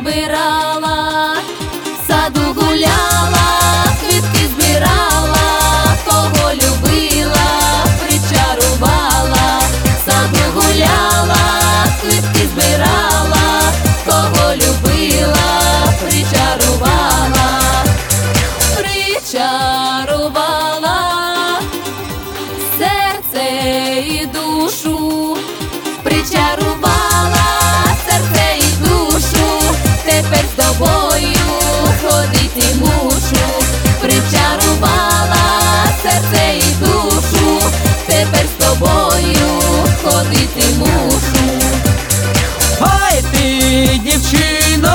збирала, в саду гуляла, квітки збирала, кого любила, причарувала, в саду гуляла, квітки збирала, кого любила, причарувала, причарувала серце і душу, причарувала серце і душу, тепер з тобою ходити мушу, причарувала серце і душу, тепер з тобою ходити мушу. Ой ти, дівчино,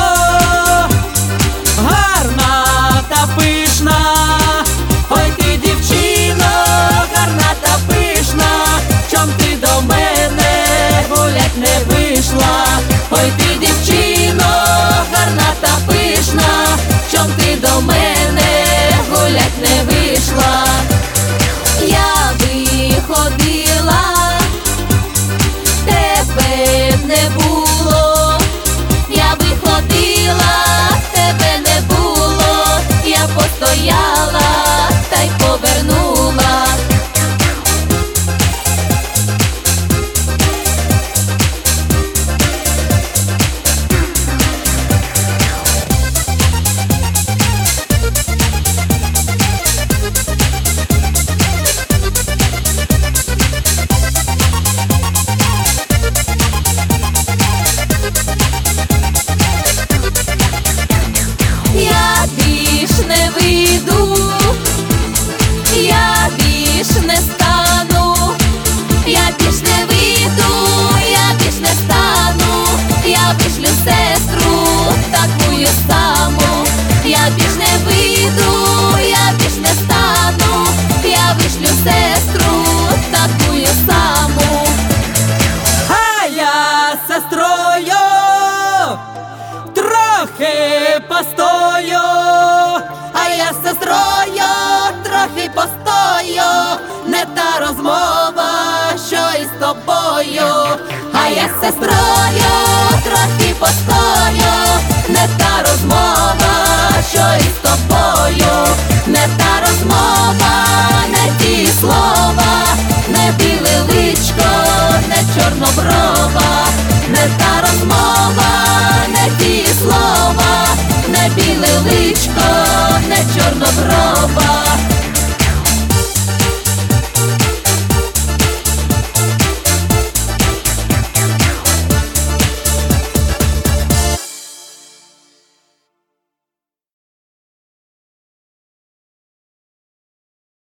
гарна та пишна, ой ти, дівчино, гарна та пишна, чом ти до мене гулять не вийшла? Ой ти, дівчино, гарна та пишна, чом ти до мене гулять не вийшла? Я би ходила, тебе б не було, я би ходила, тебе не було, я постояла та й повернула. Я більш не вийду, я більш не стану, я більш не вийду, я більш не стану, я вишлю сестру такую саму, я більш не вийду, я більш не стану, я вишлю сестру такую саму. А я з сестрою трохи постою, А я з сестрою трохи постою, не та розмова, що із тобою. А я з сестрою трохи постою, не та розмова, що із тобою. Не та розмова, не ті слова, не біле личко, не чорноброва, не та розмова,